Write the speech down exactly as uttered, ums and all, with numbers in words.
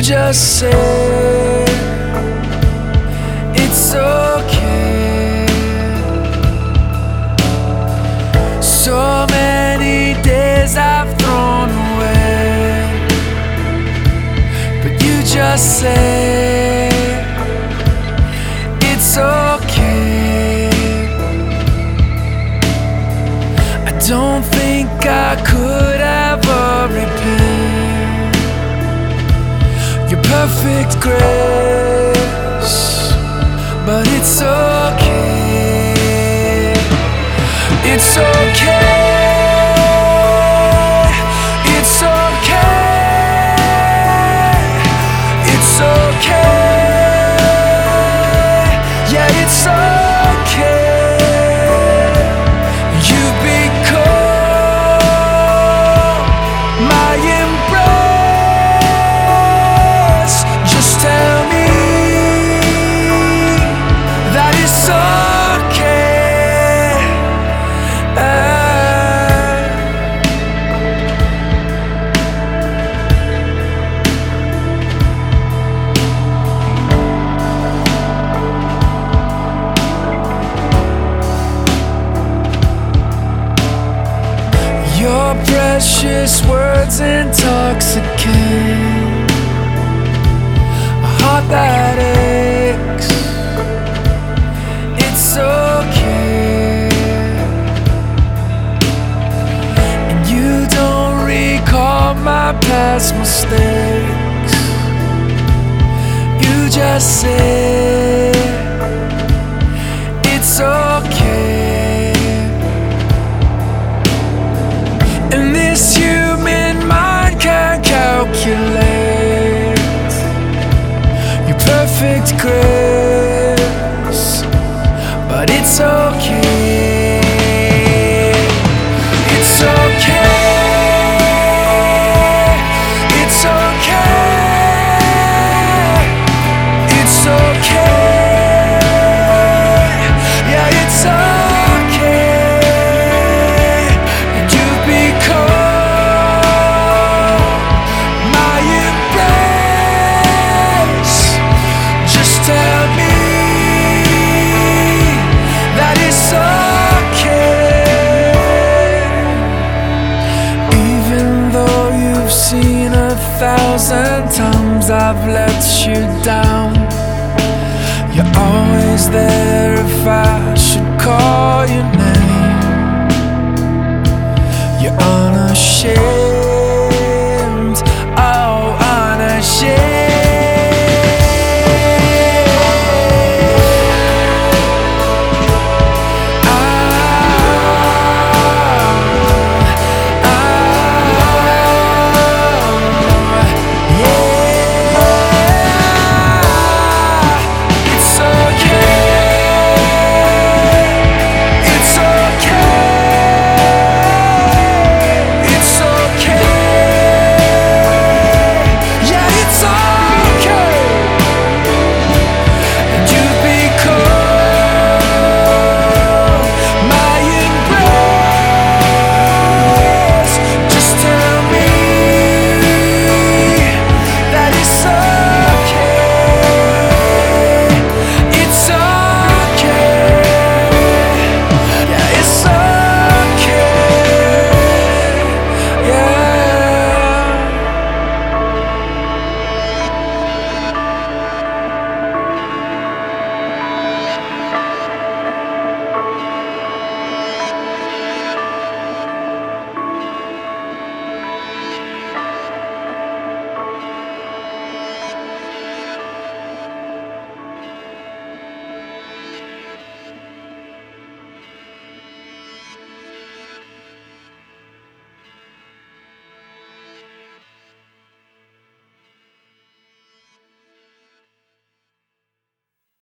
just say it's okay. So many days I've thrown away, but you just say it's okay. I don't think I could ever repay your perfect grace, but it's okay. It's okay. It's okay. It's okay. Yeah, it's okay. You've become my embrace. Just tell me that it's okay. uh, Your precious words intoxicate a heart that aches. It's okay, and you don't recall my past mistakes. You just say it's okay. And this human mind can't calculate your perfect grace, but it's okay. It's okay. It's okay. It's okay. Yeah, it's okay. And you've become my embrace. Just tell me that it's okay. Even though you've seen a thousand times I've let you down, you're always there if I should call you